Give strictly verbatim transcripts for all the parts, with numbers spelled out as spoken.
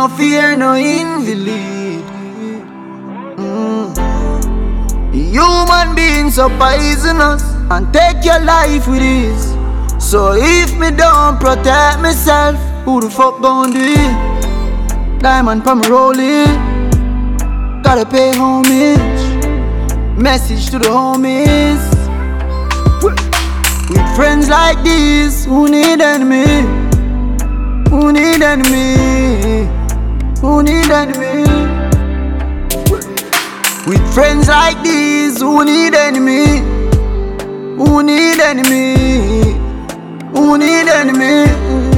no fear, no invalid. mm. Human beings are poisonous and take your life with ease. So if me don't protect myself, who the fuck gon' do it? Diamond from rolling, gotta pay homage. Message to the homies. With friends like these, who need enemy? Who need enemy? Who need enemy? With friends like these, who need enemy? Who need enemy? Who need enemy?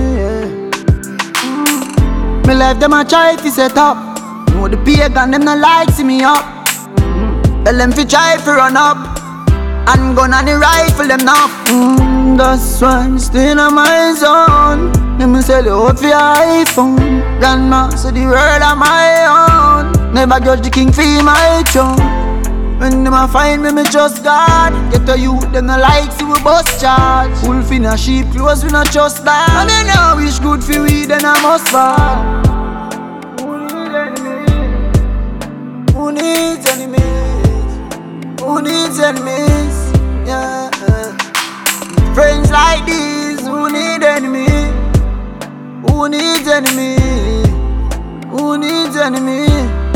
Me life them a try fi set up. Know the pagan them not like see me up. Tell them fi try fi run up. And gun and the rifle them now. mm, That's why I'm still in my zone. Let me sell you out for your iPhone. Grandma, so the world am my own. Never judge the king for my throne. When them a find me, me trust God. Get a youth, them no like see we bust charge. Wolf in a sheep clothes, we not trust that. And they know wish good for we, then I must fall. Who needs enemies? Who needs enemies? Who needs enemies? Yeah. Friends like these, who need enemies? Who needs enemy? Who needs enemy?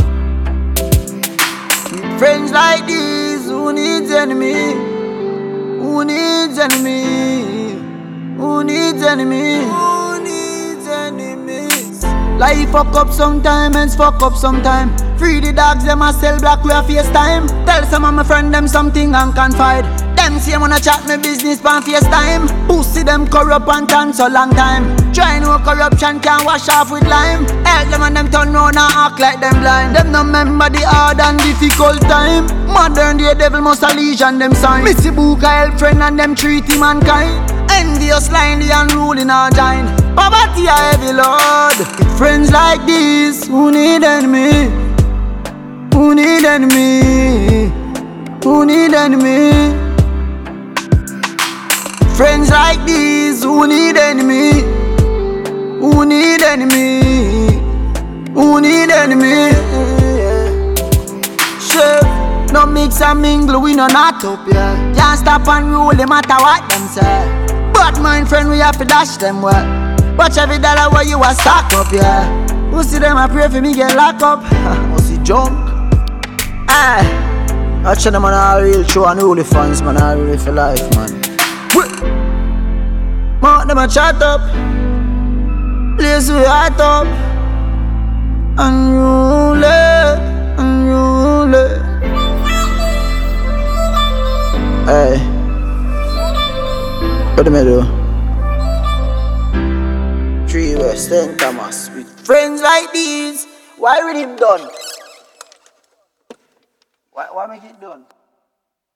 Friends like these, who needs enemy? Who needs enemy? Who needs enemy? Who needs enemies? Life fuck up sometime, and fuck up sometime. Free the dogs, them a sell black, we a FaceTime. Tell some of my friend them something and confide. Them say wanna chat me business pan FaceTime. Pussy them corrupt and dance so long time. Try no corruption can wash off with lime. Help them and them turn round and act like them blind. Them no remember the hard and difficult time. Modern day devil must a legion them sign. Missy Book a help friend and them treat him mankind. Envious line the unruly now join. Poverty a heavy load. Friends like these, who need enemy? Who need enemy? Who need enemy? Friends like these, who need enemy? Who need enemy? Who need enemy? Chef, no mix and mingle, we no not up, yeah. Can't stop and roll, no matter what them say. Bad mind friend, we have to dash them well. Watch every dollar where you a stack up, yeah. Who see them, I pray for me get locked up. Who see junk? Aye. Watch them on a real show and holy fans, man, I really for life, man. Mark them a chat up, place we heart up, unruly, unruly. Hey, what do I do? Three West, Saint Thomas, with friends like these. Why with him done? Why, why make it done?